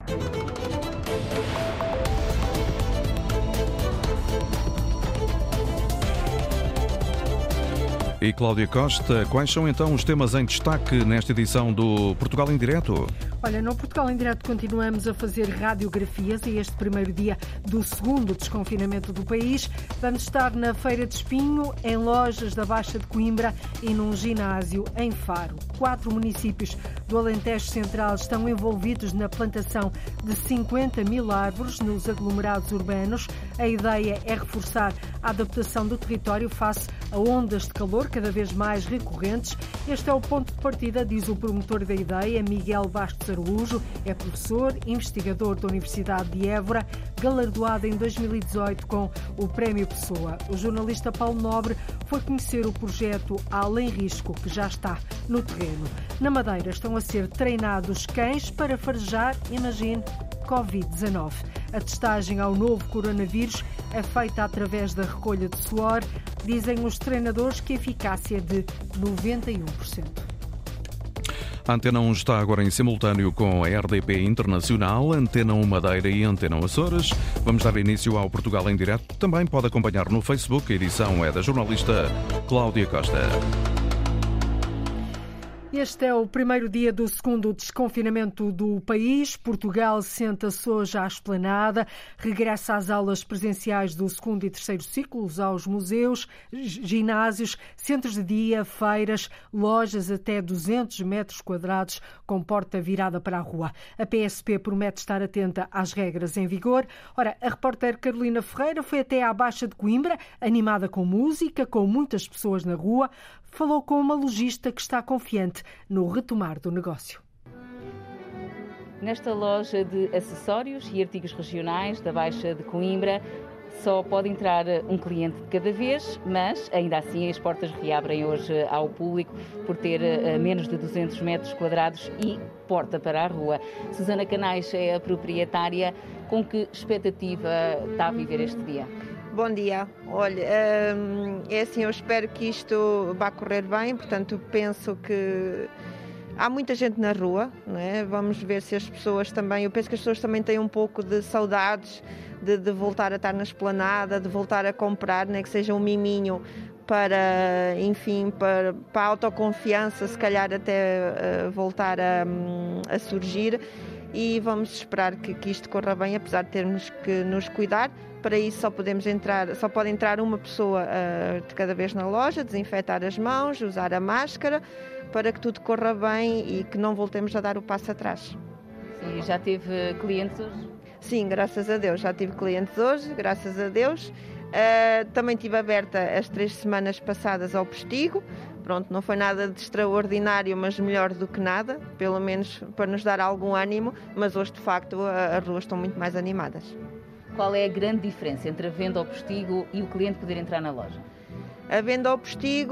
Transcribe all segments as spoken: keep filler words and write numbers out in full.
E Cláudia Costa, quais são então os temas em destaque nesta edição do Portugal em Direto? Olha, no Portugal em Direto continuamos a fazer radiografias e este primeiro dia do segundo desconfinamento do país. Vamos estar na Feira de Espinho, em lojas da Baixa de Coimbra e num ginásio em Faro. Quatro municípios do Alentejo Central estão envolvidos na plantação de cinquenta mil árvores nos aglomerados urbanos. A ideia é reforçar a adaptação do território face a ondas de calor cada vez mais recorrentes. Este é o ponto de partida, diz o promotor da ideia, Miguel Bastos Araújo. É professor, investigador da Universidade de Évora, galardoado em dois mil e dezoito com o Prémio Pessoa. O jornalista Paulo Nobre foi conhecer o projeto Além Risco, que já está no terreno. Na Madeira estão a ser treinados cães para farejar, imagine, covid dezanove. A testagem ao novo coronavírus é feita através da recolha de suor. Dizem os treinadores que a eficácia é de noventa e um por cento. A Antena um está agora em simultâneo com a R D P Internacional, Antena um Madeira e Antena um Açores. Vamos dar início ao Portugal em Direto. Também pode acompanhar no Facebook. A edição é da jornalista Cláudia Costa. Este é o primeiro dia do segundo desconfinamento do país. Portugal senta-se hoje à esplanada, regressa às aulas presenciais do segundo e terceiro ciclos, aos museus, ginásios, centros de dia, feiras, lojas até duzentos metros quadrados com porta virada para a rua. A P S P promete estar atenta às regras em vigor. Ora, a repórter Carolina Ferreira foi até à Baixa de Coimbra, animada com música, com muitas pessoas na rua. Falou com uma lojista que está confiante no retomar do negócio. Nesta loja de acessórios e artigos regionais da Baixa de Coimbra, só pode entrar um cliente de cada vez, mas ainda assim as portas reabrem hoje ao público por ter menos de duzentos metros quadrados e porta para a rua. Susana Canais é a proprietária. Com que expectativa está a viver este dia? Bom dia. Olha, é assim, eu espero que isto vá correr bem, portanto penso que há muita gente na rua, não é? Vamos ver se as pessoas também, eu penso que as pessoas também têm um pouco de saudades de, de voltar a estar na esplanada, de voltar a comprar, nem que seja um miminho para, enfim, para, para a autoconfiança, se calhar até uh, voltar a, um, a surgir. E vamos esperar que, que isto corra bem, apesar de termos que nos cuidar. Para isso só podemos entrar, só pode entrar uma pessoa uh, de cada vez na loja, desinfetar as mãos, usar a máscara, para que tudo corra bem e que não voltemos a dar o passo atrás. Sim, já teve clientes hoje? Sim, graças a Deus, já tive clientes hoje, graças a Deus. Uh, também estive aberta as três semanas passadas ao Postigo. Pronto, não foi nada de extraordinário, mas melhor do que nada, pelo menos para nos dar algum ânimo, mas hoje de facto as ruas estão muito mais animadas. Qual é a grande diferença entre a venda ao Postigo e o cliente poder entrar na loja? A venda ao Postigo,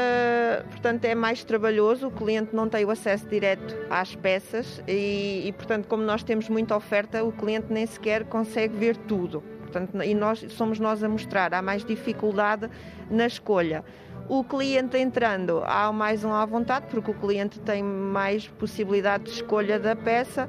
uh, portanto, é mais trabalhoso, o cliente não tem o acesso direto às peças e, e, portanto, como nós temos muita oferta, o cliente nem sequer consegue ver tudo. Portanto, e nós somos nós a mostrar, há mais dificuldade na escolha. O cliente entrando, há mais um à vontade, porque o cliente tem mais possibilidade de escolha da peça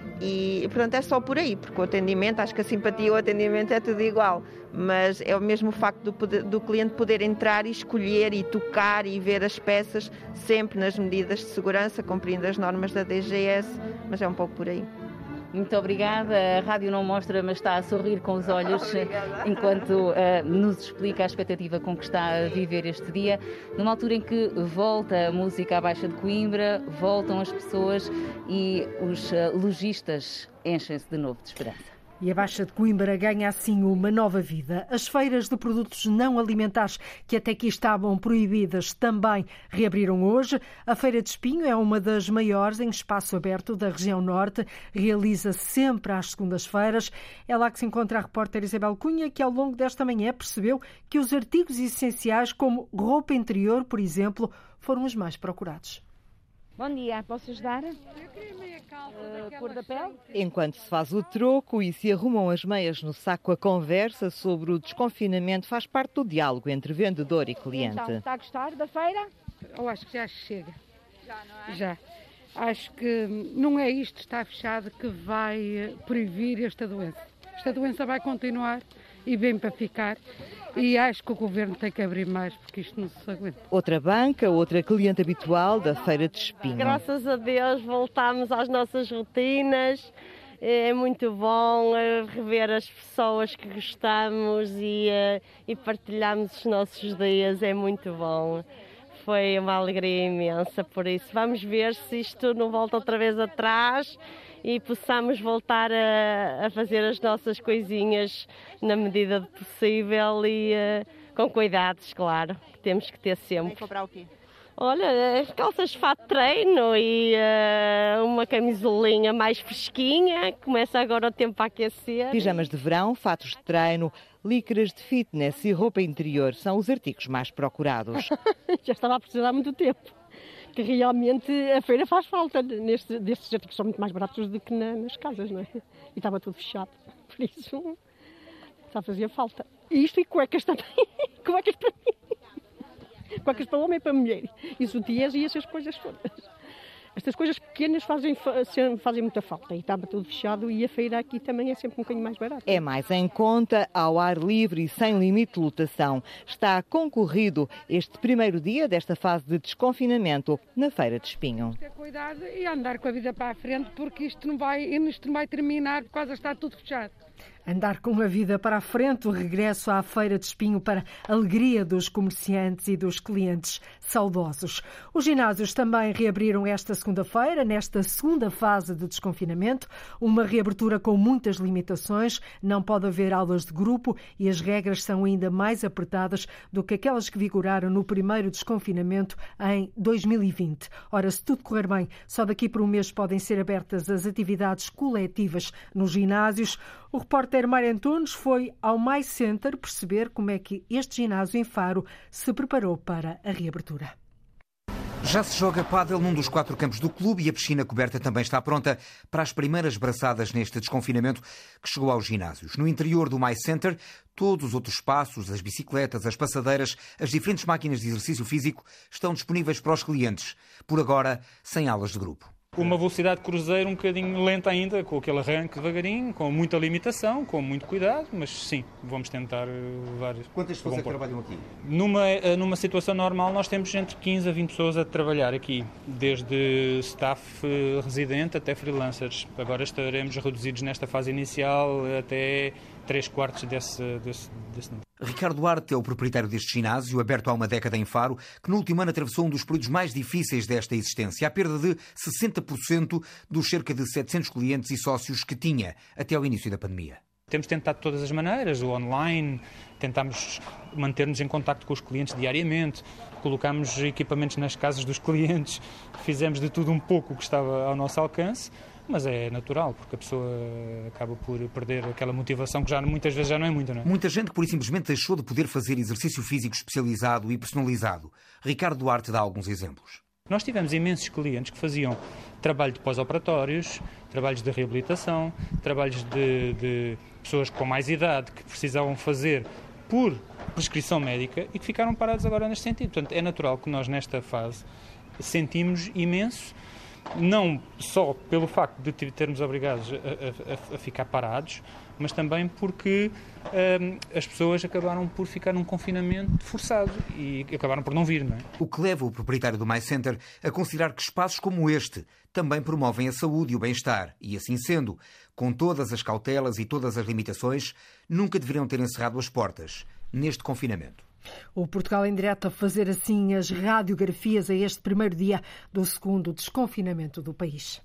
e, portanto, é só por aí, porque o atendimento, acho que a simpatia e o atendimento é tudo igual, mas é o mesmo facto do, poder, do cliente poder entrar e escolher e tocar e ver as peças, sempre nas medidas de segurança, cumprindo as normas da D G S, mas é um pouco por aí. Muito obrigada. A rádio não mostra, mas está a sorrir com os olhos obrigada. Enquanto uh, nos explica a expectativa com que está a viver este dia. Numa altura em que volta a música à Baixa de Coimbra, voltam as pessoas e os uh, lojistas enchem-se de novo de esperança. E a Baixa de Coimbra ganha assim uma nova vida. As feiras de produtos não alimentares que até aqui estavam proibidas também reabriram hoje. A Feira de Espinho é uma das maiores em espaço aberto da região norte. Realiza-se sempre às segundas-feiras. É lá que se encontra a repórter Isabel Cunha, que ao longo desta manhã percebeu que os artigos essenciais, como roupa interior, por exemplo, foram os mais procurados. Bom dia, posso ajudar? Eu queria meia calça uh, cor da pele. Enquanto se faz o troco e se arrumam as meias no saco, a conversa sobre o desconfinamento faz parte do diálogo entre vendedor e cliente. Então, está a gostar da feira? Eu acho que já chega. Já, não é? Já. Acho que não é isto, está fechado, que vai proibir esta doença. Esta doença vai continuar e vem para ficar. E acho que o Governo tem que abrir mais, porque isto não se aguenta. Outra banca, outra cliente habitual da Feira de Espinho. Graças a Deus voltámos às nossas rotinas. É muito bom rever as pessoas que gostamos e, e partilhamos os nossos dias. É muito bom. Foi uma alegria imensa, por isso vamos ver se isto não volta outra vez atrás e possamos voltar a, a fazer as nossas coisinhas na medida do possível e uh, com cuidados, claro, que temos que ter sempre. Vem comprar o quê? Olha, calças de fato de treino e uh, uma camisolinha mais fresquinha, começa agora o tempo a aquecer. Pijamas de verão, fatos de treino, licras de fitness e roupa interior são os artigos mais procurados. Já estava a precisar há muito tempo, que realmente a feira faz falta. Neste, destes artigos são muito mais baratos do que na, nas casas, não é? E estava tudo fechado, por isso só fazia falta. E isto e cuecas também, cuecas para mim. Cuecas para homem e para mulher. E sutiãs e essas coisas todas. Estas coisas pequenas fazem, fazem muita falta. E estava tudo fechado e a feira aqui também é sempre um bocadinho mais barata. É mais em conta, ao ar livre e sem limite de lotação. Está concorrido este primeiro dia desta fase de desconfinamento na Feira de Espinho. Ter cuidado e andar com a vida para a frente, porque isto não vai, isto não vai terminar, por causa de estar tudo fechado. Andar com a vida para a frente, o regresso à Feira de Espinho para a alegria dos comerciantes e dos clientes saudosos. Os ginásios também reabriram esta segunda-feira, nesta segunda fase de desconfinamento, uma reabertura com muitas limitações, não pode haver aulas de grupo e as regras são ainda mais apertadas do que aquelas que vigoraram no primeiro desconfinamento em dois mil e vinte. Ora, se tudo correr bem, só daqui por um mês podem ser abertas as atividades coletivas nos ginásios. O repórter Mário Antunes foi ao My Center perceber como é que este ginásio em Faro se preparou para a reabertura. Já se joga pádel num dos quatro campos do clube e a piscina coberta também está pronta para as primeiras braçadas neste desconfinamento que chegou aos ginásios. No interior do My Center, todos os outros espaços, as bicicletas, as passadeiras, as diferentes máquinas de exercício físico estão disponíveis para os clientes, por agora sem aulas de grupo. Uma velocidade de cruzeiro um bocadinho lenta ainda, com aquele arranque devagarinho, com muita limitação, com muito cuidado, mas sim, vamos tentar levar... Quantas pessoas é que trabalham aqui? Numa, numa situação normal nós temos entre quinze a vinte pessoas a trabalhar aqui, desde staff residente até freelancers. Agora estaremos reduzidos nesta fase inicial até três quartos desse, desse, desse número. Ricardo Duarte é o proprietário deste ginásio, aberto há uma década em Faro, que no último ano atravessou um dos períodos mais difíceis desta existência, a perda de sessenta por cento dos cerca de setecentos clientes e sócios que tinha até ao início da pandemia. Temos tentado de todas as maneiras, o online, tentamos manter-nos em contacto com os clientes diariamente, colocámos equipamentos nas casas dos clientes, fizemos de tudo um pouco o que estava ao nosso alcance. Mas é natural, porque a pessoa acaba por perder aquela motivação que já muitas vezes já não é muita, não é? Muita gente que por simplesmente deixou de poder fazer exercício físico especializado e personalizado. Ricardo Duarte dá alguns exemplos. Nós tivemos imensos clientes que faziam trabalho de pós-operatórios, trabalhos de reabilitação, trabalhos de, de pessoas com mais idade que precisavam fazer por prescrição médica e que ficaram parados agora neste sentido. Portanto, é natural que nós nesta fase sentimos imenso, não só pelo facto de termos obrigados a, a, a ficar parados, mas também porque um, as pessoas acabaram por ficar num confinamento forçado e acabaram por não vir, não é? O que leva o proprietário do My Center a considerar que espaços como este também promovem a saúde e o bem-estar e, assim sendo, com todas as cautelas e todas as limitações, nunca deveriam ter encerrado as portas neste confinamento. O Portugal em Direto a fazer assim as radiografias a este primeiro dia do segundo desconfinamento do país.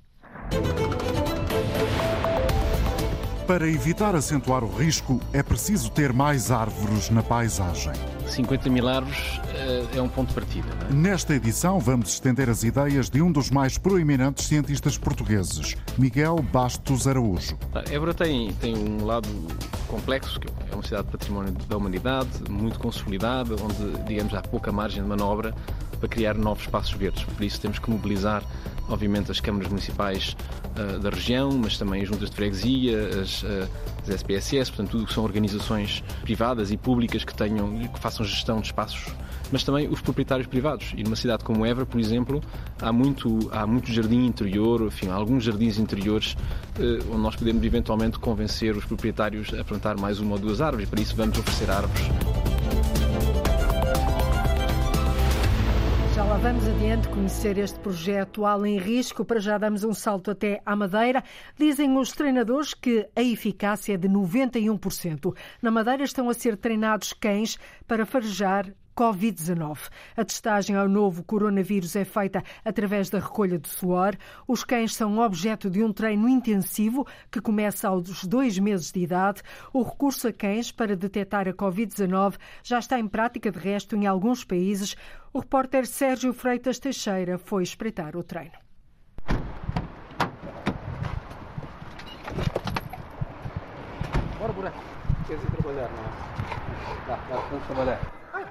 Para evitar acentuar o risco, é preciso ter mais árvores na paisagem. cinquenta mil árvores é um ponto de partida. Não é? Nesta edição vamos estender as ideias de um dos mais proeminentes cientistas portugueses, Miguel Bastos Araújo. Évora tem, tem um lado complexo, que é uma cidade de património da humanidade, muito consolidada, onde, digamos, há pouca margem de manobra para criar novos espaços verdes. Por isso temos que mobilizar obviamente as câmaras municipais uh, da região, mas também as juntas de freguesia, as, uh, as S P S S, portanto tudo que são organizações privadas e públicas que tenham, que façam gestão de espaços, mas também os proprietários privados. E numa cidade como Évora, por exemplo, há muito, há muito jardim interior, enfim, há alguns jardins interiores uh, onde nós podemos eventualmente convencer os proprietários a plantar mais uma ou duas árvores, e para isso vamos oferecer árvores. Já lá vamos adiante conhecer este projeto Além Risco. Para já damos um salto até à Madeira. Dizem os treinadores que a eficácia é de noventa e um por cento. Na Madeira estão a ser treinados cães para farejar covid dezanove. A testagem ao novo coronavírus é feita através da recolha de suor. Os cães são objeto de um treino intensivo que começa aos dois meses de idade. O recurso a cães para detectar a covid dezanove já está em prática, de resto, em alguns países. O repórter Sérgio Freitas Teixeira foi espreitar o treino. Bora, bora. Queres ir trabalhar, não é? Dá, dá, vamos trabalhar.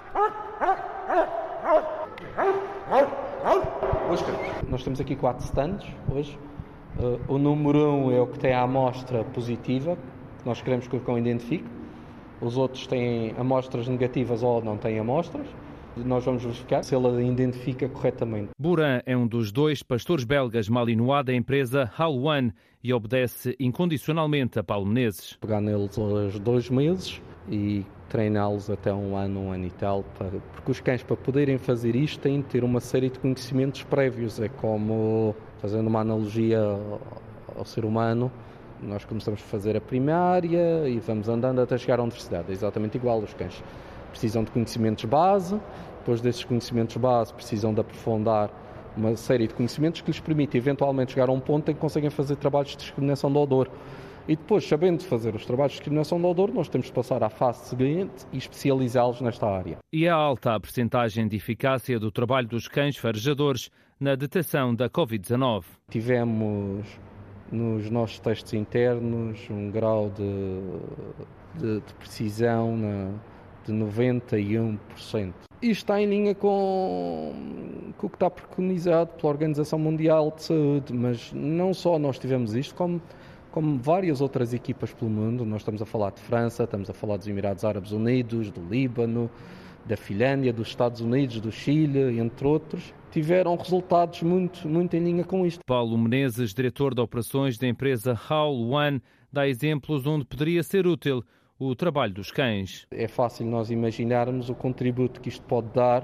Oscar, nós temos aqui quatro stands hoje. Uh, o número um é o que tem a amostra positiva, que nós queremos que o cão identifique. Os outros têm amostras negativas ou não têm amostras. Nós vamos verificar se ela identifica corretamente. Buran é um dos dois pastores belgas malinois da empresa Hall One e obedece incondicionalmente a Paulo Menezes. Pegar neles aos dois meses e treiná-los até um ano, um ano e tal, para, porque os cães, para poderem fazer isto, têm de ter uma série de conhecimentos prévios. É como, fazendo uma analogia ao, ao ser humano, nós começamos a fazer a primária e vamos andando até chegar à universidade. É exatamente igual. Os cães precisam de conhecimentos base, depois desses conhecimentos base precisam de aprofundar uma série de conhecimentos que lhes permite eventualmente chegar a um ponto em que conseguem fazer trabalhos de discriminação de odor. E depois, sabendo fazer os trabalhos de discriminação de odor, nós temos de passar à fase seguinte e especializá-los nesta área. E é alta a percentagem de eficácia do trabalho dos cães farejadores na detecção da covid dezanove. Tivemos nos nossos testes internos um grau de, de, de precisão na, de noventa e um por cento. Isto está em linha com, com o que está preconizado pela Organização Mundial de Saúde, mas não só nós tivemos isto, como Como várias outras equipas pelo mundo. Nós estamos a falar de França, estamos a falar dos Emirados Árabes Unidos, do Líbano, da Finlândia, dos Estados Unidos, do Chile, entre outros, tiveram resultados muito, muito em linha com isto. Paulo Menezes, diretor de operações da empresa Hall One, dá exemplos onde poderia ser útil o trabalho dos cães. É fácil nós imaginarmos o contributo que isto pode dar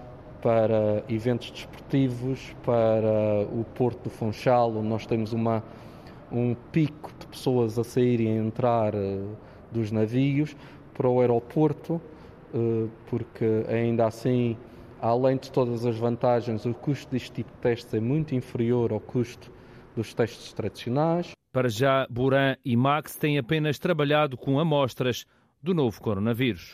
para eventos desportivos, para o Porto do Funchal, onde nós temos uma um pico de pessoas a saírem e a entrar uh, dos navios, para o aeroporto, uh, porque ainda assim, além de todas as vantagens, o custo deste tipo de testes é muito inferior ao custo dos testes tradicionais. Para já, Buran e Max têm apenas trabalhado com amostras do novo coronavírus.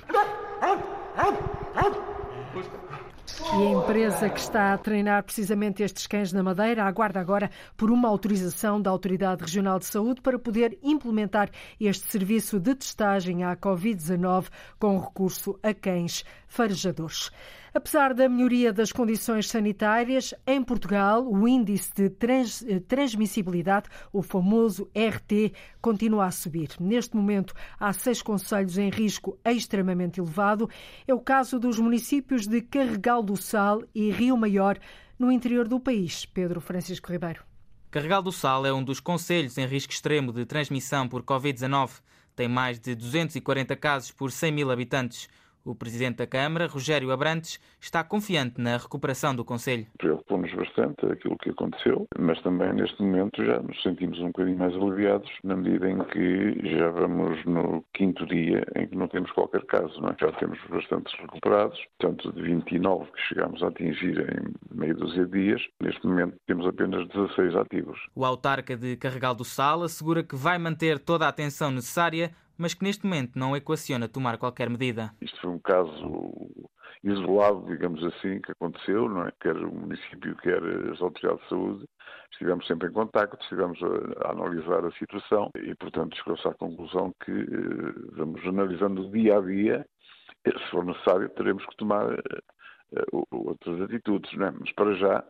E a empresa que está a treinar precisamente estes cães na Madeira aguarda agora por uma autorização da Autoridade Regional de Saúde para poder implementar este serviço de testagem à covid dezanove com recurso a cães farejadores. Apesar da melhoria das condições sanitárias, em Portugal, o índice de trans, transmissibilidade, o famoso R T, continua a subir. Neste momento, há seis concelhos em risco extremamente elevado. É o caso dos municípios de Carregal do Sal e Rio Maior, no interior do país. Pedro Francisco Ribeiro. Carregal do Sal é um dos concelhos em risco extremo de transmissão por covid dezanove. Tem mais de duzentos e quarenta casos por cem mil habitantes. O presidente da Câmara, Rogério Abrantes, está confiante na recuperação do concelho. Preocupou-nos bastante aquilo que aconteceu, mas também neste momento já nos sentimos um bocadinho mais aliviados, na medida em que já vamos no quinto dia em que não temos qualquer caso, não é? Já temos bastantes recuperados, tanto de vinte e nove que chegámos a atingir em meia dúzia de dias, neste momento temos apenas dezasseis ativos. O autarca de Carregal do Sal assegura que vai manter toda a atenção necessária, mas que neste momento não equaciona tomar qualquer medida. Isto foi um caso isolado, digamos assim, que aconteceu, não é? Quer o município, quer as autoridades de saúde, estivemos sempre em contacto, estivemos a, a analisar a situação e, portanto, chegou-se à conclusão que eh, vamos analisando dia a dia, se for necessário teremos que tomar eh, outras atitudes, não é? Mas para já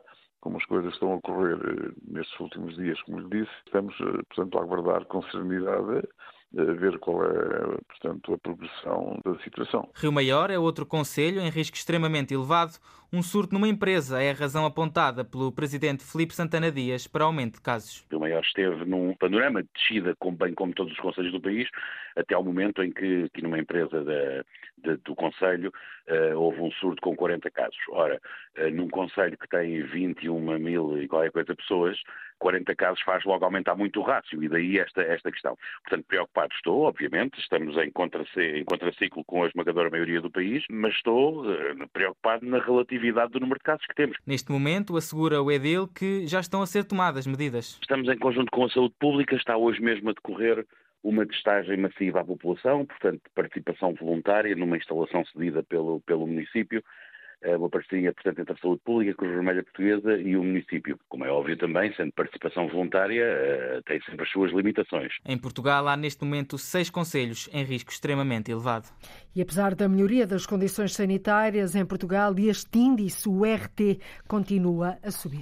como as coisas estão a ocorrer nestes últimos dias, como lhe disse, estamos, portanto, a aguardar com serenidade a ver qual é, portanto, a progressão da situação. Rio Maior é outro concelho em risco extremamente elevado. Um surto numa empresa é a razão apontada pelo presidente Filipe Santana Dias para aumento de casos. Rio Maior esteve num panorama de descida, bem como todos os concelhos do país, até ao momento em que, aqui numa empresa de, de, do concelho, uh, houve um surto com quarenta casos. Ora, uh, num concelho que tem vinte e uma mil e qualquer coisa pessoas, quarenta casos faz logo aumentar muito o rácio, e daí esta, esta questão. Portanto, preocupado estou, obviamente, estamos em, contra, em contraciclo com a esmagadora maioria do país, mas estou uh, preocupado na relatividade do número de casos que temos. Neste momento, assegura o edil que já estão a ser tomadas medidas. Estamos em conjunto com a saúde pública, está hoje mesmo a decorrer uma testagem massiva à população, portanto, participação voluntária numa instalação cedida pelo, pelo município, uma parceria, portanto, entre a saúde pública, a Cruz Vermelha Portuguesa e o município. Como é óbvio também, sendo participação voluntária, tem sempre as suas limitações. Em Portugal há neste momento seis concelhos em risco extremamente elevado. E apesar da melhoria das condições sanitárias em Portugal, este índice, o R T, continua a subir.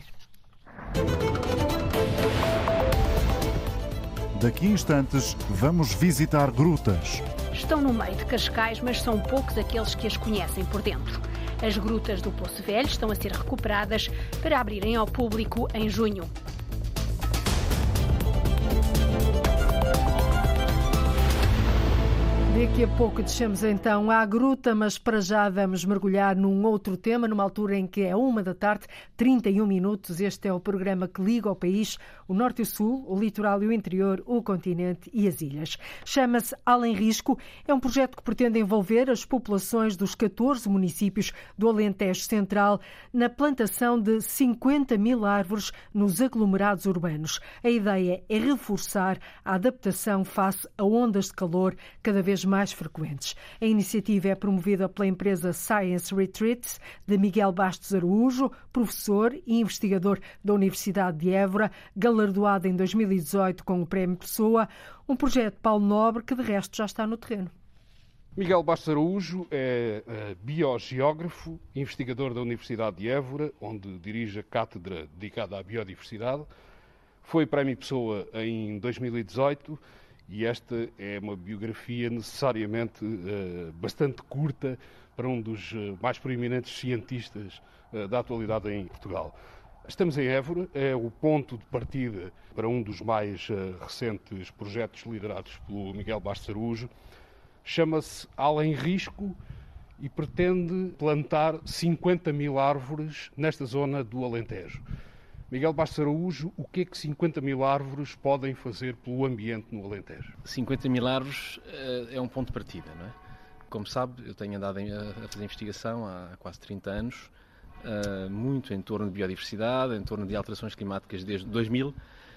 Daqui a instantes, vamos visitar grutas. Estão no meio de Cascais, mas são poucos aqueles que as conhecem por dentro. As grutas do Poço Velho estão a ser recuperadas para abrirem ao público em junho. Daqui a pouco deixamos então à gruta, mas para já vamos mergulhar num outro tema, numa altura em que é uma da tarde, trinta e um minutos. Este é o programa que liga o país, o norte e o sul, o litoral e o interior, o continente e as ilhas. Chama-se Além Risco. É um projeto que pretende envolver as populações dos catorze municípios do Alentejo Central na plantação de cinquenta mil árvores nos aglomerados urbanos. A ideia é reforçar a adaptação face a ondas de calor cada vez mais frequentes. A iniciativa é promovida pela empresa Science Retreats, de Miguel Bastos Araújo, professor e investigador da Universidade de Évora, galardoado em dois mil e dezoito com o Prémio Pessoa, um projeto Paulo Nobre que de resto já está no terreno. Miguel Bastos Araújo é biogeógrafo, investigador da Universidade de Évora, onde dirige a cátedra dedicada à biodiversidade. Foi Prémio Pessoa em dois mil e dezoito. E esta é uma biografia necessariamente uh, bastante curta para um dos uh, mais proeminentes cientistas uh, da atualidade em Portugal. Estamos em Évora, é o ponto de partida para um dos mais uh, recentes projetos liderados pelo Miguel Bastos Araújo. Chama-se Além Risco e pretende plantar cinquenta mil árvores nesta zona do Alentejo. Miguel Bastos Araújo, o que é que cinquenta mil árvores podem fazer pelo ambiente no Alentejo? cinquenta mil árvores uh, é um ponto de partida, não é? Como sabe, eu tenho andado a fazer investigação há quase trinta anos, uh, muito em torno de biodiversidade, em torno de alterações climáticas desde dois mil, uh,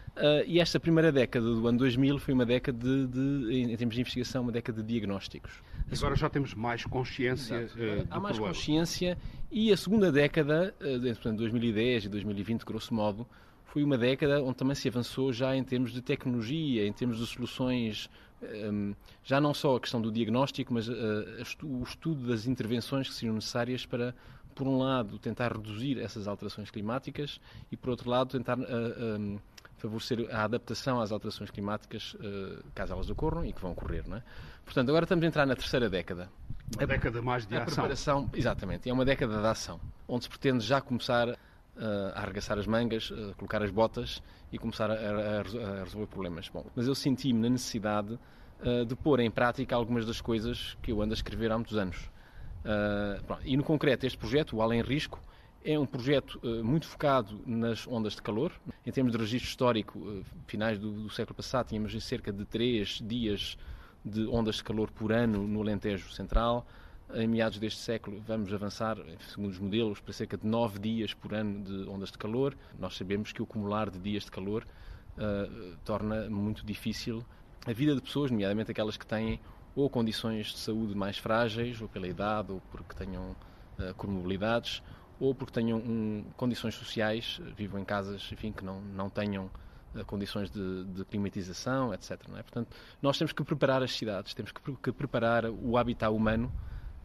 e esta primeira década do ano dois mil foi uma década de, de, em termos de investigação, uma década de diagnósticos. Agora já temos mais consciência uh, do Há mais problema. consciência, e a segunda década, entre dois mil e dez e dois mil e vinte, grosso modo, foi uma década onde também se avançou já em termos de tecnologia, em termos de soluções, um, já não só a questão do diagnóstico, mas uh, o estudo das intervenções que seriam necessárias para, por um lado, tentar reduzir essas alterações climáticas e, por outro lado, tentar uh, um, favorecer a adaptação às alterações climáticas, uh, caso elas ocorram e que vão ocorrer, não é? Portanto, agora estamos a entrar na terceira década. Uma década mais de a ação. Preparação, exatamente, é uma década de ação, onde se pretende já começar uh, a arregaçar as mangas, uh, colocar as botas e começar a, a, a resolver problemas. Bom, mas eu senti-me na necessidade uh, de pôr em prática algumas das coisas que eu ando a escrever há muitos anos. Uh, pronto, e no concreto, este projeto, o Além Risco, é um projeto uh, muito focado nas ondas de calor. Em termos de registro histórico, uh, finais do, do século passado, tínhamos cerca de três dias de ondas de calor por ano no Alentejo Central. Em meados deste século vamos avançar, segundo os modelos, para cerca de nove dias por ano de ondas de calor. Nós sabemos que o acumular de dias de calor uh, torna muito difícil a vida de pessoas, nomeadamente aquelas que têm ou condições de saúde mais frágeis, ou pela idade, ou porque tenham uh, comorbilidades, ou porque tenham um, condições sociais, vivam em casas, enfim, que não, não tenham condições de, de climatização, etcétera. Não é? Portanto, nós temos que preparar as cidades, temos que, que preparar o habitat humano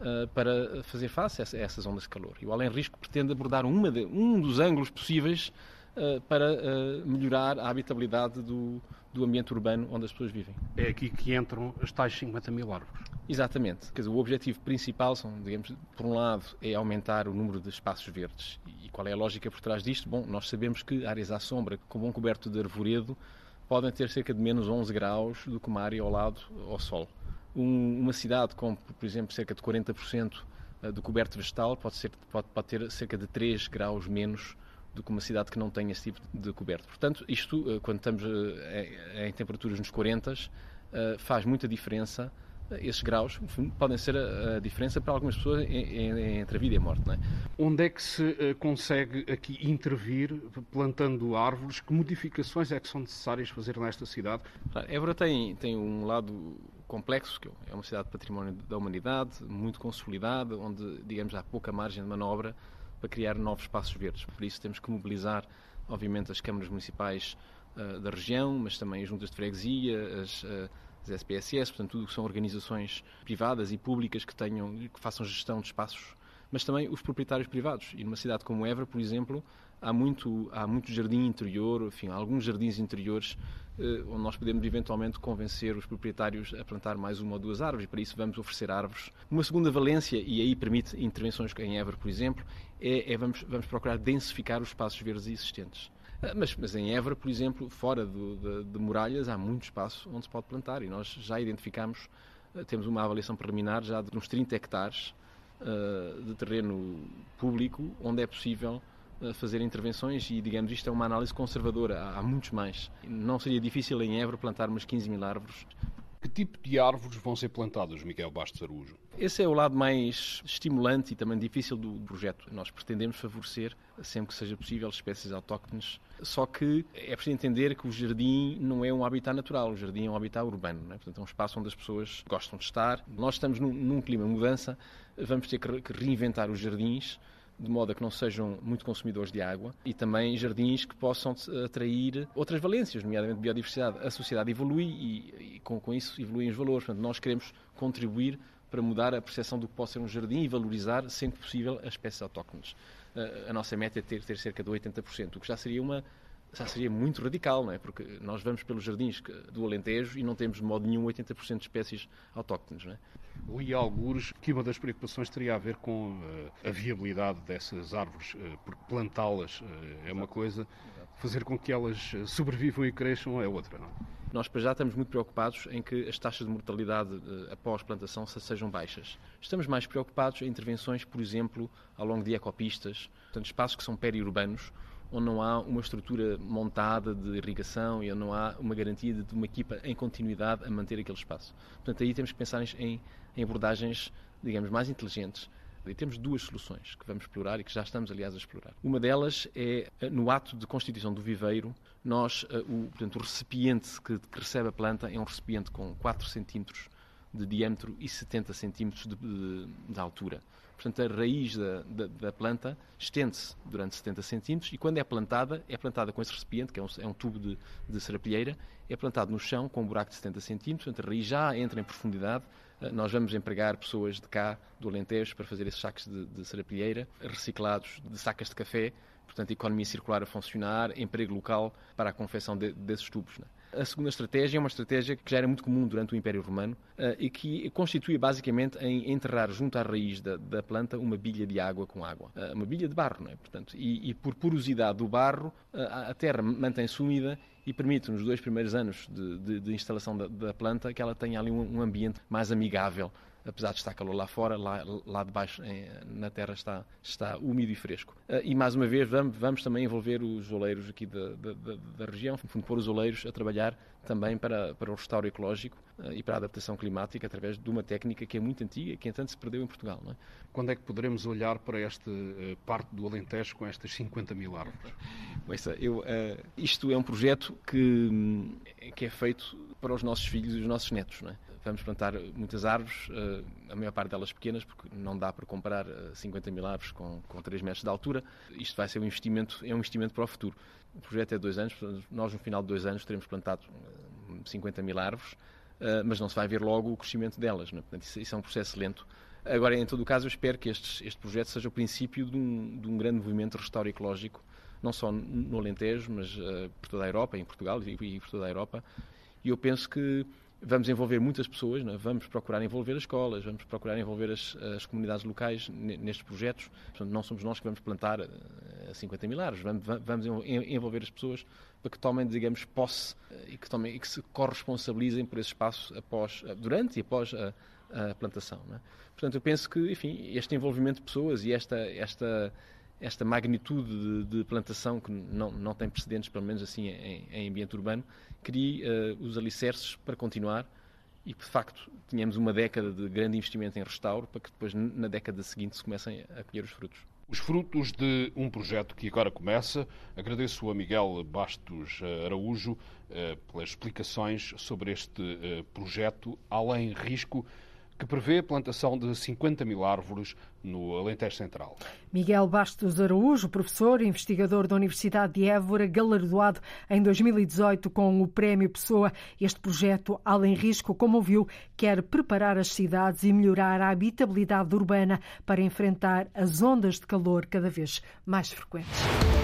uh, para fazer face a essas ondas de calor. E o Além Risco pretende abordar uma de, um dos ângulos possíveis uh, para uh, melhorar a habitabilidade do, do ambiente urbano onde as pessoas vivem. É aqui que entram as tais cinquenta mil árvores. Exatamente. Quer dizer, o objetivo principal, são, digamos, por um lado, é aumentar o número de espaços verdes. E qual é a lógica por trás disto? Bom, nós sabemos que áreas à sombra, com bom coberto de arvoredo, podem ter cerca de menos onze graus do que uma área ao lado ao sol. Um, uma cidade com, por exemplo, cerca de quarenta por cento do coberto vegetal pode, ser, pode, pode ter cerca de três graus menos do que uma cidade que não tenha esse tipo de coberto. Portanto, isto, quando estamos em temperaturas nos quarenta, faz muita diferença. Esses graus podem ser a, a diferença para algumas pessoas entre a vida e a morte. Não é? Onde é que se uh, consegue aqui intervir plantando árvores? Que modificações é que são necessárias fazer nesta cidade? Évora tem, tem um lado complexo, que é uma cidade de património da humanidade, muito consolidada, onde, digamos, há pouca margem de manobra para criar novos espaços verdes. Por isso temos que mobilizar, obviamente, as câmaras municipais uh, da região, mas também as juntas de freguesia, as... Uh, as S P S S, portanto, tudo que são organizações privadas e públicas que tenham, que façam gestão de espaços, mas também os proprietários privados. E numa cidade como Évora, por exemplo, há muito, há muito jardim interior, enfim, há alguns jardins interiores eh, onde nós podemos eventualmente convencer os proprietários a plantar mais uma ou duas árvores, e para isso vamos oferecer árvores. Uma segunda valência, e aí permite intervenções em Évora, por exemplo, é, é vamos, vamos procurar densificar os espaços verdes existentes. Mas, mas em Évora, por exemplo, fora do, de, de muralhas, há muito espaço onde se pode plantar e nós já identificamos, temos uma avaliação preliminar já de uns trinta hectares uh, de terreno público onde é possível uh, fazer intervenções e, digamos, isto é uma análise conservadora, há, há muitos mais. Não seria difícil em Évora plantar umas quinze mil árvores. Que tipo de árvores vão ser plantadas, Miguel Bastos Araújo? Esse é o lado mais estimulante e também difícil do projeto. Nós pretendemos favorecer, sempre que seja possível, espécies autóctones. Só que é preciso entender que o jardim não é um habitat natural, o jardim é um habitat urbano. Não é? Portanto, é um espaço onde as pessoas gostam de estar. Nós estamos num, num clima de mudança, vamos ter que reinventar os jardins, de modo a que não sejam muito consumidores de água, e também jardins que possam atrair outras valências, nomeadamente biodiversidade. A sociedade evolui e, e com, com isso evoluem os valores. Portanto, nós queremos contribuir para mudar a percepção do que pode ser um jardim e valorizar, sempre possível, as espécies autóctones. A nossa meta é ter, ter cerca de oitenta por cento, o que já seria uma já seria muito radical, não é? Porque nós vamos pelos jardins do Alentejo e não temos de modo nenhum oitenta por cento de espécies autóctones, não é? Li algures que uma das preocupações teria a ver com uh, a viabilidade dessas árvores, uh, porque plantá-las uh, é uma coisa, fazer com que elas sobrevivam e cresçam é outra, não é? Nós, para já, estamos muito preocupados em que as taxas de mortalidade uh, após plantação sejam baixas. Estamos mais preocupados em intervenções, por exemplo, ao longo de ecopistas, portanto, espaços que são periurbanos, onde não há uma estrutura montada de irrigação e onde não há uma garantia de uma equipa em continuidade a manter aquele espaço. Portanto, aí temos que pensar em, em abordagens, digamos, mais inteligentes. E temos duas soluções que vamos explorar e que já estamos, aliás, a explorar. Uma delas é, no ato de constituição do viveiro, nós, o, portanto, o recipiente que, que recebe a planta é um recipiente com quatro centímetros de diâmetro e setenta centímetros de, de, de altura. Portanto, a raiz da, da, da planta estende-se durante setenta centímetros e quando é plantada, é plantada com esse recipiente, que é um, é um tubo de, de serapilheira, é plantado no chão com um buraco de setenta centímetros, portanto a raiz já entra em profundidade. Nós vamos empregar pessoas de cá, do Alentejo, para fazer esses sacos de, de serapilheira, reciclados de sacas de café, portanto economia circular a funcionar, emprego local para a confecção de, desses tubos, não é? A segunda estratégia é uma estratégia que já era muito comum durante o Império Romano uh, e que constitui basicamente em enterrar junto à raiz da, da planta uma bilha de água com água. Uh, uma bilha de barro, não é? Portanto, e, e por porosidade do barro, uh, a terra mantém-se úmida e permite, nos dois primeiros anos de, de, de instalação da, da planta, que ela tenha ali um, um ambiente mais amigável. Apesar de estar calor lá fora, lá, lá de baixo em, na terra está, está úmido e fresco. Uh, e mais uma vez vamos, vamos também envolver os oleiros aqui da, da, da região, no fundo pôr os oleiros a trabalhar também para, para o restauro ecológico uh, e para a adaptação climática através de uma técnica que é muito antiga e que entanto se perdeu em Portugal. Não é? Quando é que poderemos olhar para esta uh, parte do Alentejo com estas cinquenta mil árvores? Ouça, eu, uh, isto é um projeto que, que é feito para os nossos filhos e os nossos netos, não é? Vamos plantar muitas árvores, a maior parte delas pequenas, porque não dá para comprar cinquenta mil árvores com, com três metros de altura. Isto vai ser um investimento, é um investimento para o futuro. O projeto é de dois anos, nós no final de dois anos teremos plantado cinquenta mil árvores, mas não se vai ver logo o crescimento delas. Não é? Portanto, isso é um processo lento. Agora, em todo o caso, eu espero que este, este projeto seja o princípio de um, de um grande movimento de restauro ecológico, não só no Alentejo, mas uh, por toda a Europa, em Portugal e, e por toda a Europa. E eu penso que vamos envolver muitas pessoas, né? Vamos procurar envolver as escolas, vamos procurar envolver as, as comunidades locais nestes projetos. Portanto, não somos nós que vamos plantar uh, cinquenta mil árvores, vamos, vamos envolver as pessoas para que tomem, digamos, posse uh, e, que tomem, e que se corresponsabilizem por esse espaço após, uh, durante e após a, a plantação. Né? Portanto, eu penso que, enfim, este envolvimento de pessoas e esta, esta, esta magnitude de, de plantação que não, não tem precedentes, pelo menos assim, em, em ambiente urbano, cria uh, os alicerces para continuar e que, de facto, tenhamos uma década de grande investimento em restauro para que depois, na década seguinte, se comecem a colher os frutos. Os frutos de um projeto que agora começa. Agradeço a Miguel Bastos Araújo uh, pelas explicações sobre este uh, projeto Além Risco, que prevê a plantação de cinquenta mil árvores no Alentejo Central. Miguel Bastos Araújo, professor e investigador da Universidade de Évora, galardoado em dois mil e dezoito com o Prémio Pessoa. Este projeto, Além Risco, como ouviu, quer preparar as cidades e melhorar a habitabilidade urbana para enfrentar as ondas de calor cada vez mais frequentes.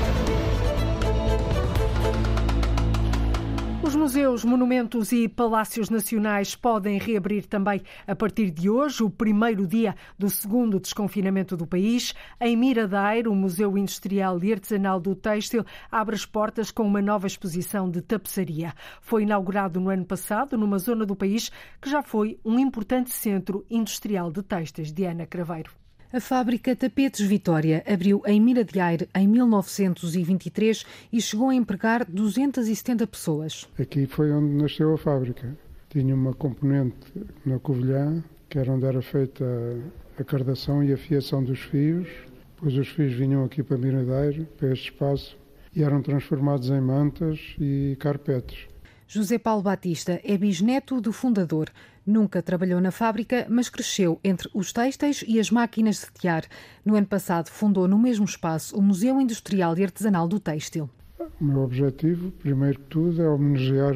Os museus, monumentos e palácios nacionais podem reabrir também a partir de hoje, o primeiro dia do segundo desconfinamento do país. Em Miradouro, o Museu Industrial e Artesanal do Têxtil abre as portas com uma nova exposição de tapeçaria. Foi inaugurado no ano passado, numa zona do país que já foi um importante centro industrial de têxteis. Diana Craveiro. A fábrica Tapetes Vitória abriu em Miradouro em mil novecentos e vinte e três e chegou a empregar duzentas e setenta pessoas. Aqui foi onde nasceu a fábrica. Tinha uma componente na Covilhã, que era onde era feita a cardação e a fiação dos fios. Depois os fios vinham aqui para Miradouro, para este espaço, e eram transformados em mantas e carpetes. José Paulo Batista é bisneto do fundador. Nunca trabalhou na fábrica, mas cresceu entre os têxteis e as máquinas de tear. No ano passado fundou no mesmo espaço o Museu Industrial e Artesanal do Têxtil. O meu objetivo, primeiro que tudo, é homenagear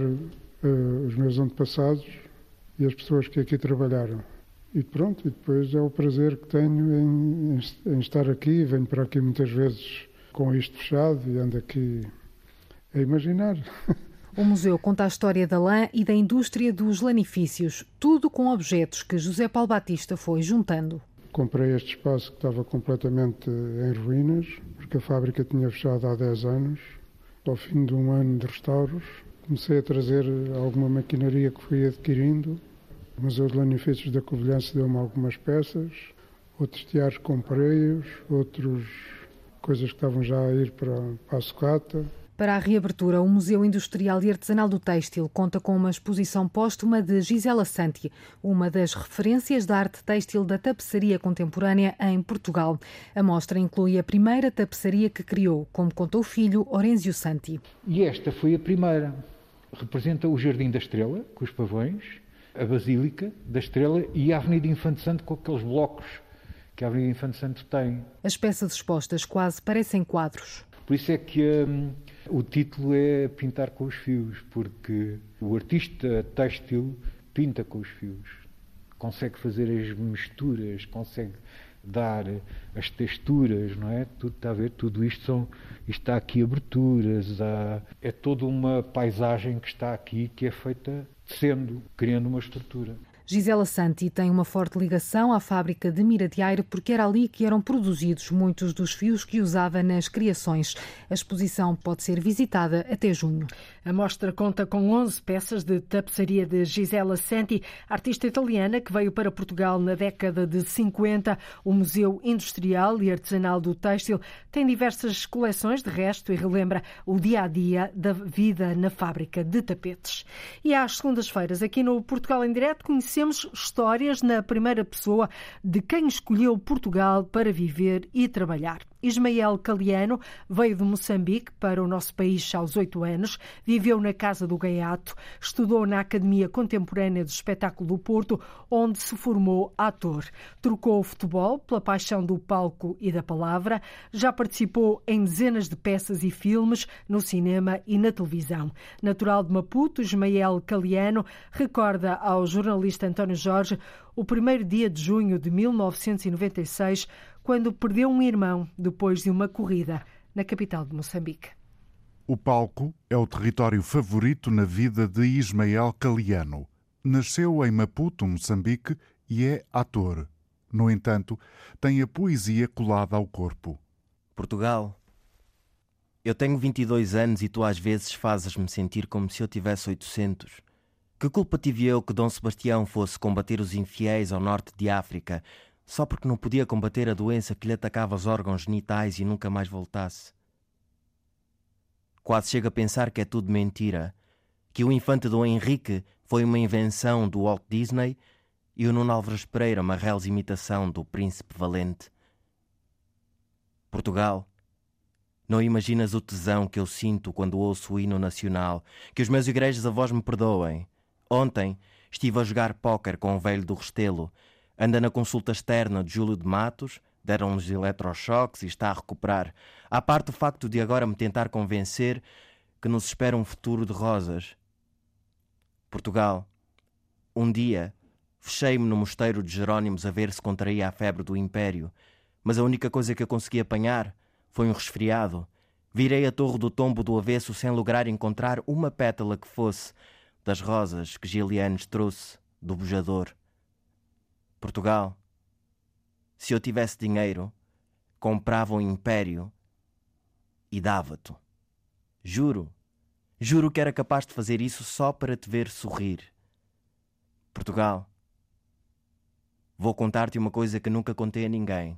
uh, os meus antepassados e as pessoas que aqui trabalharam. E pronto, e depois é o prazer que tenho em, em, em estar aqui. Venho para aqui muitas vezes com isto fechado e ando aqui a imaginar. O museu conta a história da lã e da indústria dos lanifícios, tudo com objetos que José Paulo Batista foi juntando. Comprei este espaço que estava completamente em ruínas, porque a fábrica tinha fechado há dez anos. Ao fim de um ano de restauros, comecei a trazer alguma maquinaria que fui adquirindo. O Museu de Lanifícios da Covilhã deu-me algumas peças, outros teares comprei-os, outros coisas que estavam já a ir para, para a sucata. Para a reabertura, o Museu Industrial e Artesanal do Têxtil conta com uma exposição póstuma de Gisela Santi, uma das referências da arte têxtil da tapeçaria contemporânea em Portugal. A mostra inclui a primeira tapeçaria que criou, como contou o filho Orenzio Santi. E esta foi a primeira. Representa o Jardim da Estrela, com os pavões, a Basílica da Estrela e a Avenida Infante Santo com aqueles blocos que a Avenida Infante Santo tem. As peças expostas quase parecem quadros. Por isso é que um, o título é Pintar com os Fios, porque o artista têxtil pinta com os fios, consegue fazer as misturas, consegue dar as texturas, não é? Tudo está a ver, tudo isto são, isto está aqui aberturas, há, é toda uma paisagem que está aqui que é feita tecendo, criando uma estrutura. Gisela Santi tem uma forte ligação à fábrica de Miradouro porque era ali que eram produzidos muitos dos fios que usava nas criações. A exposição pode ser visitada até junho. A mostra conta com onze peças de tapeçaria de Gisela Santi, artista italiana que veio para Portugal na década de cinquenta. O Museu Industrial e Artesanal do Têxtil tem diversas coleções de resto e relembra o dia-a-dia da vida na fábrica de tapetes. E às segundas-feiras, aqui no Portugal em Direto, conhecemos Temos histórias na primeira pessoa de quem escolheu Portugal para viver e trabalhar. Ismael Caliano veio de Moçambique para o nosso país aos oito anos, viveu na Casa do Gaiato, estudou na Academia Contemporânea do Espetáculo do Porto, onde se formou ator. Trocou o futebol pela paixão do palco e da palavra, já participou em dezenas de peças e filmes no cinema e na televisão. Natural de Maputo, Ismael Caliano recorda ao jornalista António Jorge o primeiro dia de junho de mil novecentos e noventa e seis, quando perdeu um irmão depois de uma corrida na capital de Moçambique. O palco é o território favorito na vida de Ismael Caliano. Nasceu em Maputo, Moçambique, e é ator. No entanto, tem a poesia colada ao corpo. Portugal, eu tenho vinte e dois anos e tu às vezes fazes-me sentir como se eu tivesse oitocentos. Que culpa tive eu que Dom Sebastião fosse combater os infiéis ao norte de África, só porque não podia combater a doença que lhe atacava os órgãos genitais e nunca mais voltasse? Quase chego a pensar que é tudo mentira, que o infante Dom Henrique foi uma invenção do Walt Disney e o Nuno Álvares Pereira uma reles imitação do Príncipe Valente. Portugal, não imaginas o tesão que eu sinto quando ouço o hino nacional, que os meus igrejas avós me perdoem. Ontem estive a jogar póquer com o velho do Restelo, anda na consulta externa de Júlio de Matos, deram-nos eletrochoques e está a recuperar. À parte o facto de agora me tentar convencer que nos espera um futuro de rosas. Portugal, um dia fechei-me no mosteiro de Jerónimos a ver se contraía a febre do Império, mas a única coisa que eu consegui apanhar foi um resfriado. Virei a Torre do Tombo do avesso sem lograr encontrar uma pétala que fosse das rosas que Gilianes trouxe do bujador. Portugal, se eu tivesse dinheiro, comprava um império e dava-te. Juro, juro que era capaz de fazer isso só para te ver sorrir. Portugal, vou contar-te uma coisa que nunca contei a ninguém.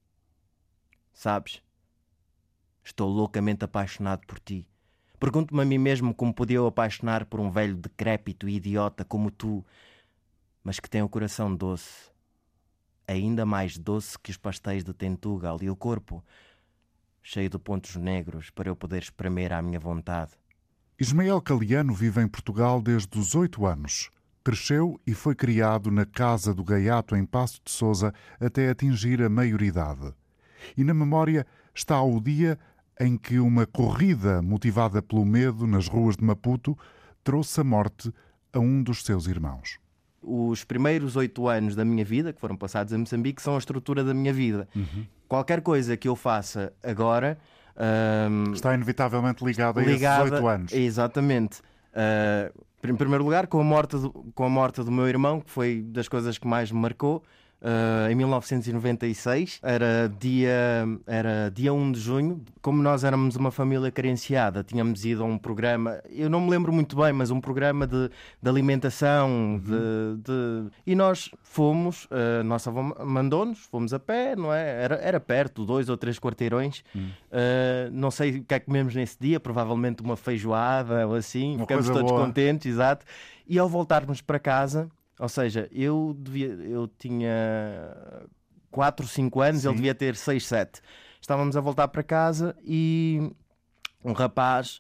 Sabes, estou loucamente apaixonado por ti. Pergunto-me a mim mesmo como podia eu apaixonar por um velho decrépito e idiota como tu, mas que tem o coração doce, ainda mais doce que os pastéis de Tentugal, e o corpo cheio de pontos negros para eu poder espremer à minha vontade. Ismael Caliano vive em Portugal desde os oito anos. Cresceu e foi criado na Casa do Gaiato, em Paço de Sousa, até atingir a maioridade. E na memória está o dia em que uma corrida motivada pelo medo nas ruas de Maputo trouxe a morte a um dos seus irmãos. Os primeiros oito anos da minha vida, que foram passados em Moçambique, são a estrutura da minha vida. Uhum. Qualquer coisa que eu faça agora... Um, está inevitavelmente ligada a ligada, esses oito anos. Exatamente. Uh, em primeiro lugar, com a, morte do, com a morte do meu irmão, que foi das coisas que mais me marcou. Uh, em mil novecentos e noventa e seis, era dia, era dia um de junho. Como nós éramos uma família carenciada, tínhamos ido a um programa, eu não me lembro muito bem, mas um programa de, de alimentação, uhum. de, de... e nós fomos, a nossa avó mandou-nos, fomos a pé, não é? Era, era perto, dois ou três quarteirões. Uhum. Uh, não sei o que é que comemos nesse dia, provavelmente uma feijoada ou assim, uma ficamos todos boa. Contentes, exato. E ao voltarmos para casa... Ou seja, eu, devia, eu tinha quatro, cinco anos, Sim. ele devia ter seis, sete. Estávamos a voltar para casa e um rapaz,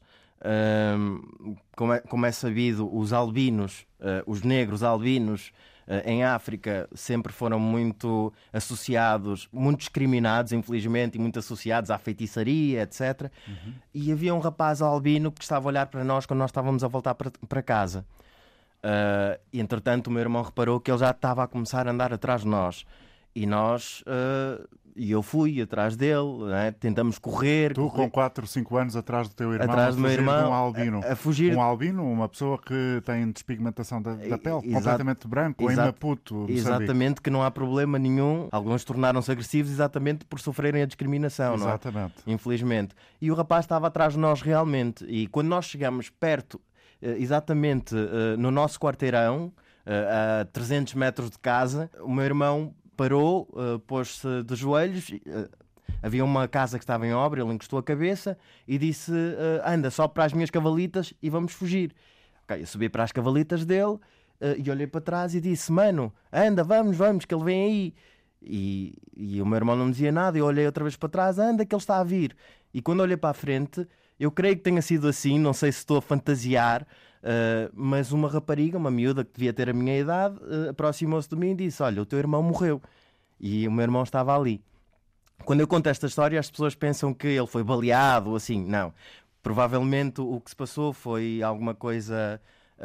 um, como, é, como é sabido, os albinos, uh, os negros albinos uh, em África sempre foram muito associados, muito discriminados, infelizmente, e muito associados à feitiçaria, etcétera. Uhum. E havia um rapaz albino que estava a olhar para nós quando nós estávamos a voltar para, para casa. Uh, e entretanto o meu irmão reparou que ele já estava a começar a andar atrás de nós e nós uh, e eu fui atrás dele, né? Tentamos correr. Tu correr. Com quatro, cinco anos atrás do teu irmão, atrás do meu irmão, de um albino, a, a fugir... um albino, uma pessoa que tem despigmentação da, da pele, Exato. completamente branco, Exato. em Maputo, Moçambique. Exatamente, que não há problema nenhum. Alguns tornaram-se agressivos exatamente por sofrerem a discriminação, exatamente. Não é? Infelizmente. E o rapaz estava atrás de nós realmente, e quando nós chegamos perto, exatamente uh, no nosso quarteirão, uh, a trezentos metros de casa, o meu irmão parou, uh, pôs-se de joelhos, uh, havia uma casa que estava em obra, ele encostou a cabeça e disse, uh, anda, sobe para as minhas cavalitas e vamos fugir. Okay, eu subi para as cavalitas dele uh, e olhei para trás e disse, mano, anda, vamos, vamos, que ele vem aí. E, e o meu irmão não me dizia nada, eu olhei outra vez para trás, anda que ele está a vir. E quando olhei para a frente, eu creio que tenha sido assim, não sei se estou a fantasiar, uh, mas uma rapariga, uma miúda que devia ter a minha idade, uh, aproximou-se de mim e disse, olha, o teu irmão morreu. E o meu irmão estava ali. Quando eu conto esta história, as pessoas pensam que ele foi baleado ou assim. Não. Provavelmente o que se passou foi alguma coisa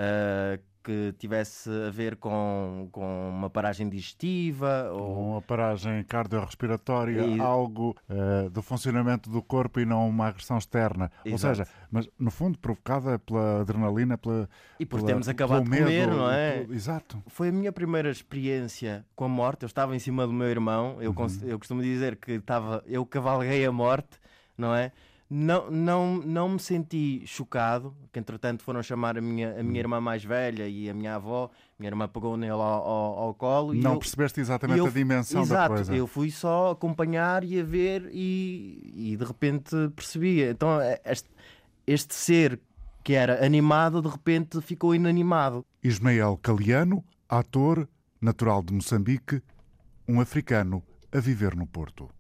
uh, que tivesse a ver com, com uma paragem digestiva. Ou uma paragem cardiorrespiratória, e... algo uh, do funcionamento do corpo e não uma agressão externa. Exato. Ou seja, mas no fundo provocada pela adrenalina, pela E por pela, termos acabado de medo, comer, não é? Pelo... Exato. Foi a minha primeira experiência com a morte. Eu estava em cima do meu irmão. Eu, uhum. eu costumo dizer que estava, eu cavalguei a morte, não é? Não, não, não me senti chocado, que entretanto foram chamar a minha, a minha irmã mais velha e a minha avó. Minha irmã pegou nele ao, ao, ao colo. Não e eu, percebeste exatamente eu, a dimensão exato, da coisa. Eu fui só acompanhar e a ver e, e de repente percebi. Então este, este ser que era animado de repente ficou inanimado. Ismael Caliano, ator, natural de Moçambique, um africano a viver no Porto.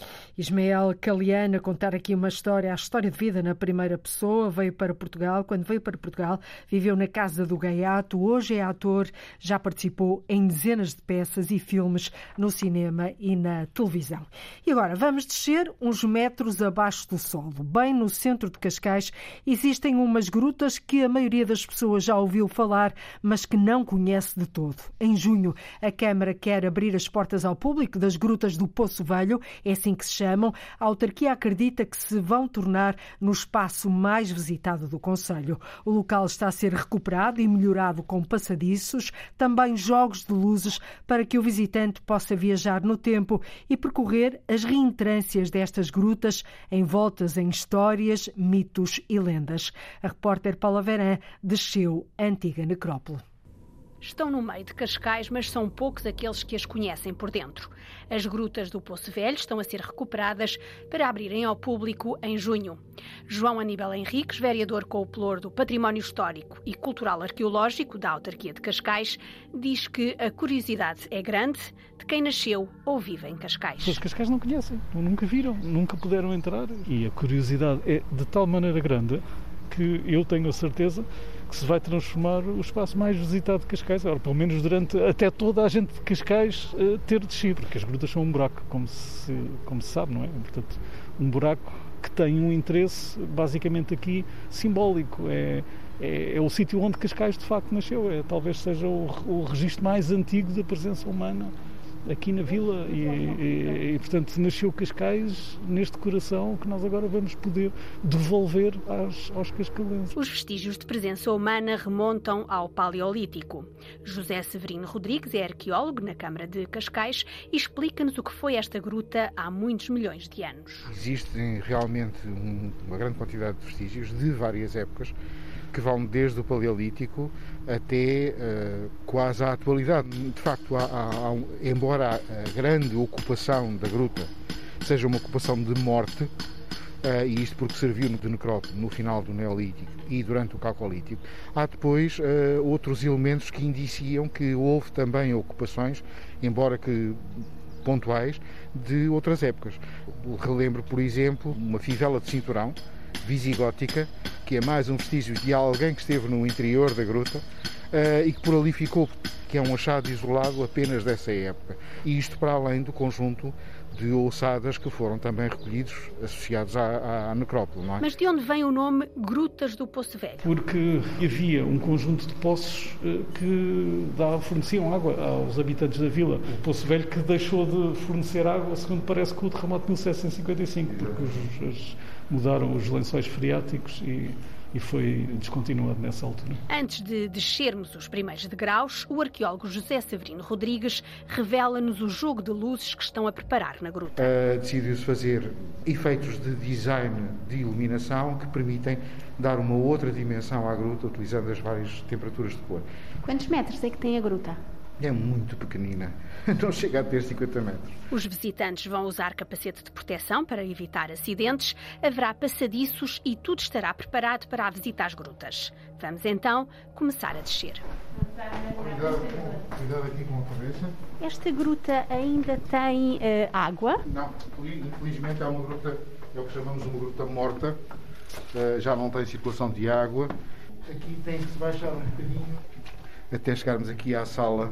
Ismael Caliano a contar aqui uma história, a história de vida na primeira pessoa. Veio para Portugal. Quando veio para Portugal, viveu na Casa do Gaiato. Hoje é ator, já participou em dezenas de peças e filmes no cinema e na televisão. E agora vamos descer uns metros abaixo do solo. Bem no centro de Cascais existem umas grutas que a maioria das pessoas já ouviu falar, mas que não conhece de todo. Em junho, a Câmara quer abrir as portas ao público das grutas do Poço Velho, é assim que se chama. A autarquia acredita que se vão tornar no espaço mais visitado do concelho. O local está a ser recuperado e melhorado com passadiços, também jogos de luzes para que o visitante possa viajar no tempo e percorrer as reentrâncias destas grutas envoltas em histórias, mitos e lendas. A repórter Paula Verã desceu a antiga necrópole. Estão no meio de Cascais, mas são poucos aqueles que as conhecem por dentro. As grutas do Poço Velho estão a ser recuperadas para abrirem ao público em junho. João Aníbal Henriques, vereador com o pelour do Património Histórico e Cultural Arqueológico da autarquia de Cascais, diz que a curiosidade é grande de quem nasceu ou vive em Cascais. Os Cascais não conhecem, nunca viram, nunca puderam entrar e a curiosidade é de tal maneira grande que eu tenho a certeza que se vai transformar o espaço mais visitado de Cascais, ou pelo menos durante até toda a gente de Cascais uh, ter descido, porque as grutas são um buraco, como se, como se sabe, não é? Portanto, um buraco que tem um interesse basicamente aqui simbólico, é, é, é o sítio onde Cascais de facto nasceu, é, talvez seja o, o registro mais antigo da presença humana aqui na vila e, e, e, portanto, nasceu Cascais neste coração que nós agora vamos poder devolver aos, aos cascalenses. Os vestígios de presença humana remontam ao Paleolítico. José Severino Rodrigues é arqueólogo na Câmara de Cascais e explica-nos o que foi esta gruta há muitos milhões de anos. Existem realmente um, uma grande quantidade de vestígios de várias épocas que vão desde o Paleolítico até uh, quase à atualidade. De facto, há, há, há, embora a grande ocupação da gruta seja uma ocupação de morte, uh, e isto porque serviu de necrópole no final do Neolítico e durante o Calcolítico, há depois uh, outros elementos que indiciam que houve também ocupações, embora que pontuais, de outras épocas. Relembro, por exemplo, uma fivela de cinturão visigótica, que é mais um vestígio de alguém que esteve no interior da gruta uh, e que por ali ficou, que é um achado isolado apenas dessa época. E isto para além do conjunto de ossadas que foram também recolhidos, associados à, à necrópole, não é? Mas de onde vem o nome Grutas do Poço Velho? Porque havia um conjunto de poços que dava, forneciam água aos habitantes da vila. O Poço Velho que deixou de fornecer água, segundo parece, com o terremoto de mil setecentos e cinquenta e cinco, porque os, os, mudaram os lençóis freáticos e... e foi descontinuado nessa altura. Antes de descermos os primeiros degraus, o arqueólogo José Severino Rodrigues revela-nos o jogo de luzes que estão a preparar na gruta. Uh, decidiu-se fazer efeitos de design de iluminação que permitem dar uma outra dimensão à gruta, utilizando as várias temperaturas de cor. Quantos metros é que tem a gruta? É muito pequenina, não chega a ter cinquenta metros. Os visitantes vão usar capacete de proteção para evitar acidentes, haverá passadiços e tudo estará preparado para a visita às grutas. Vamos então começar a descer. Cuidado, cuidado aqui com a cabeça. Esta gruta ainda tem uh, água? Não, infelizmente é uma gruta, é o que chamamos uma gruta morta, uh, já não tem circulação de água. Aqui tem que se baixar um bocadinho até chegarmos aqui à sala,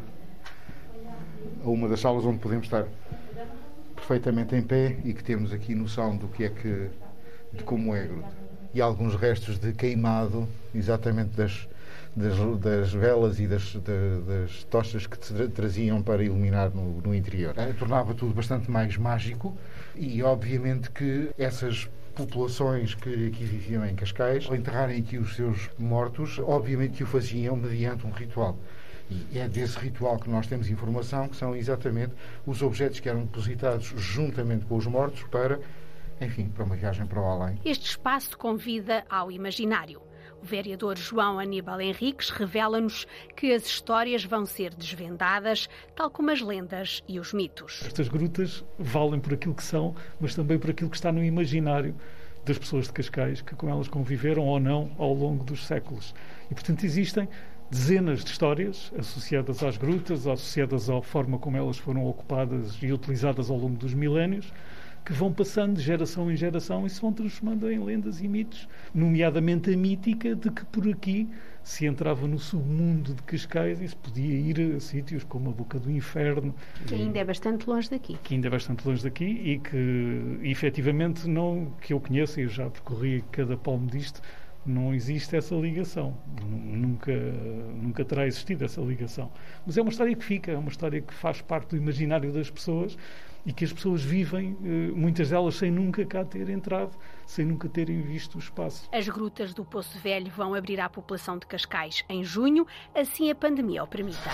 a uma das salas onde podemos estar perfeitamente em pé e que temos aqui noção do que é que, de como é a gruta. E alguns restos de queimado, exatamente das, das, das velas e das, das, das tochas que tra traziam para iluminar no, no interior. É, tornava tudo bastante mais mágico e, obviamente, que essas populações que aqui viviam em Cascais, ao enterrarem aqui os seus mortos, obviamente que o faziam mediante um ritual. E é desse ritual que nós temos informação, que são exatamente os objetos que eram depositados juntamente com os mortos para, enfim, para uma viagem para o além. Este espaço convida ao imaginário. O vereador João Aníbal Henriques revela-nos que as histórias vão ser desvendadas, tal como as lendas e os mitos. Estas grutas valem por aquilo que são, mas também por aquilo que está no imaginário das pessoas de Cascais, que com elas conviveram ou não ao longo dos séculos. E, portanto, existem dezenas de histórias associadas às grutas, associadas à forma como elas foram ocupadas e utilizadas ao longo dos milénios, que vão passando de geração em geração e se vão transformando em lendas e mitos, nomeadamente a mítica de que por aqui se entrava no submundo de Cascais e se podia ir a sítios como a Boca do Inferno. Que ainda é bastante longe daqui. Que ainda é bastante longe daqui e que, efetivamente, não, que eu conheço, e eu já percorri cada palmo disto, não existe essa ligação. Nunca, nunca terá existido essa ligação. Mas é uma história que fica, é uma história que faz parte do imaginário das pessoas e que as pessoas vivem, muitas delas sem nunca cá ter entrado, sem nunca terem visto o espaço. As grutas do Poço Velho vão abrir à população de Cascais em junho, assim a pandemia o permita.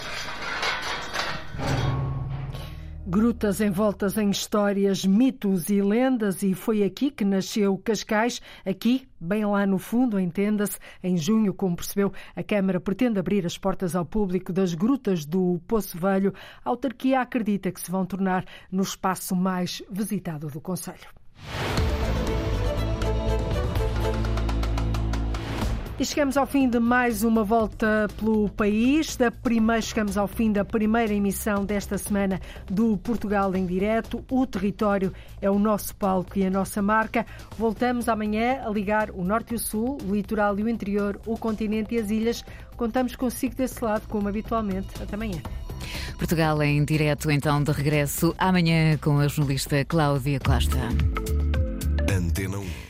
Grutas envoltas em histórias, mitos e lendas, e foi aqui que nasceu Cascais, aqui, bem lá no fundo, entenda-se. Em junho, como percebeu, a Câmara pretende abrir as portas ao público das grutas do Poço Velho. A autarquia acredita que se vão tornar no espaço mais visitado do concelho. E chegamos ao fim de mais uma volta pelo país. Da primeira, chegamos ao fim da primeira emissão desta semana do Portugal em Direto. O território é o nosso palco e a nossa marca. Voltamos amanhã a ligar o norte e o sul, o litoral e o interior, o continente e as ilhas. Contamos consigo desse lado, como habitualmente. Até amanhã. Portugal em Direto, então, de regresso amanhã com a jornalista Cláudia Costa. Antena um.